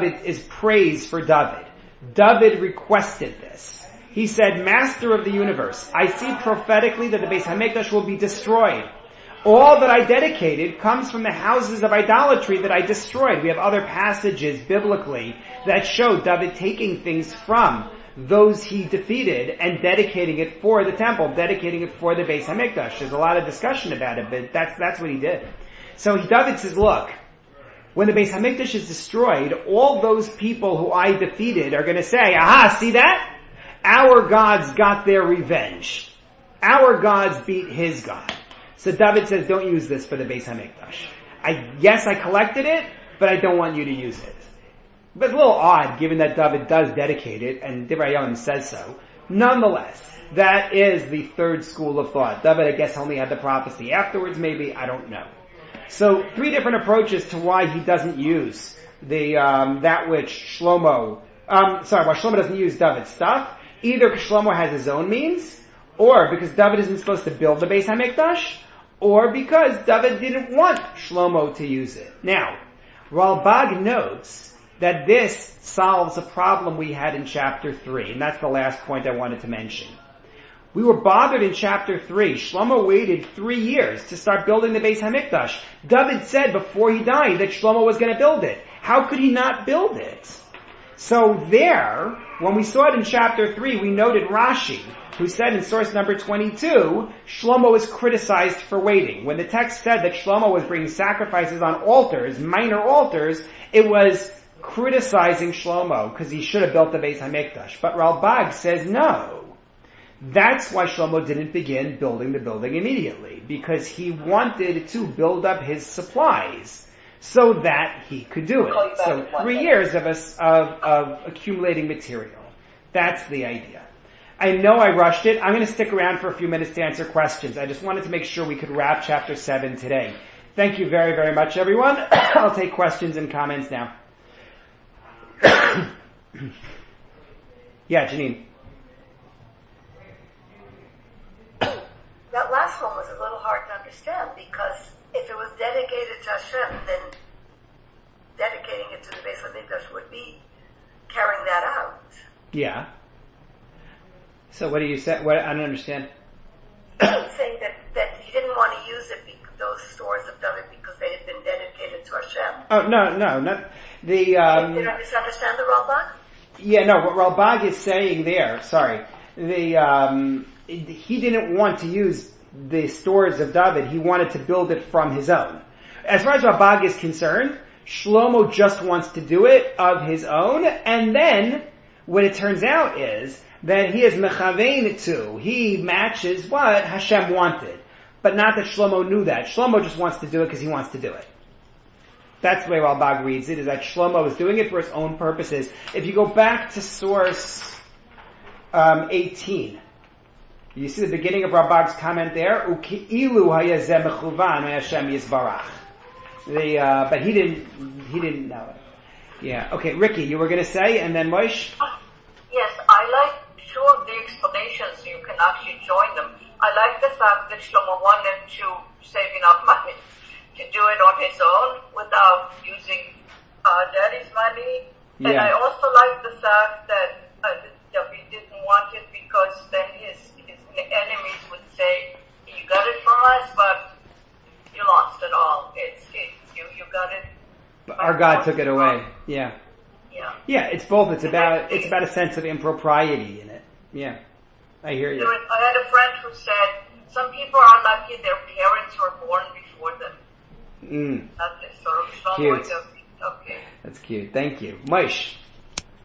praise for David. David requested this. He said, Master of the universe, I see prophetically that the Beis HaMikdash will be destroyed. All that I dedicated comes from the houses of idolatry that I destroyed. We have other passages biblically that show David taking things from those he defeated and dedicating it for the temple, dedicating it for the Beis HaMikdash. There's a lot of discussion about it, but that's what he did. So David says, look, when the Beis HaMikdash is destroyed, all those people who I defeated are going to say, aha, see that? Our gods got their revenge. Our gods beat his God. So David says, don't use this for the Beis HaMikdash. Yes, I collected it, but I don't want you to use it. But it's a little odd, given that David does dedicate it, and Divrei Hayamim says so. Nonetheless, that is the third school of thought. David, I guess, only had the prophecy afterwards, maybe, I don't know. So, 3 different approaches to why he doesn't use why Shlomo doesn't use David's stuff. Either because Shlomo has his own means, or because David isn't supposed to build the Beis HaMikdash, or because David didn't want Shlomo to use it. Now, Ralbag notes that this solves a problem we had in chapter 3, and that's the last point I wanted to mention. We were bothered in chapter 3. Shlomo waited 3 years to start building the Beis HaMikdash. David said before he died that Shlomo was going to build it. How could he not build it? So there, when we saw it in chapter 3, we noted Rashi, who said in source number 22, Shlomo was criticized for waiting. When the text said that Shlomo was bringing sacrifices on altars, minor altars, it was criticizing Shlomo because he should have built the Beis HaMikdash. But Ralbag says no. That's why Shlomo didn't begin building the building immediately, because he wanted to build up his supplies so that he could do it. So 3 years of accumulating material. That's the idea. I know I rushed it. I'm going to stick around for a few minutes to answer questions. I just wanted to make sure we could wrap chapter 7 today. Thank you very, very much, everyone. I'll take questions and comments now. Yeah, Janine. That last one was a little hard to understand because if it was dedicated to Hashem, then dedicating it to the Beis Hamikdash would be carrying that out. Yeah. So what do you say? What I don't understand. Saying that he didn't want to use it, those stores of David, because they had been dedicated to Hashem. Oh no, not the. Did I misunderstand the Ralbag? Yeah, no. What Ralbag is saying there, sorry, he didn't want to use the stores of David. He wanted to build it from his own. As far as Ralbag is concerned, Shlomo just wants to do it of his own, and then what it turns out is that he is mechavein to. He matches what Hashem wanted. But not that Shlomo knew that. Shlomo just wants to do it because he wants to do it. That's the way Ralbag reads it, is that Shlomo is doing it for his own purposes. If you go back to source 18, you see the beginning of Ralbag's comment there, Uki'ilu hayazeh mechuvan Hashem yisbarach. But he didn't know it. Yeah. Okay, Ricky, you were going to say, and then Moshe? Yes, I like two of the explanations. You can actually join them. I like the fact that Shlomo wanted to save enough money to do it on his own without using daddy's money. Yeah. And I also like the fact that David didn't want it because then his enemies would say, you got it from us, but you lost it all. You got it. But our God took it away. Yeah. Yeah. Yeah, it's both. It's about a sense of impropriety in it. Yeah. I hear you. I had a friend who said, some people are lucky their parents were born before them. That's it. So, cute. Okay. That's cute. Thank you. Moshe.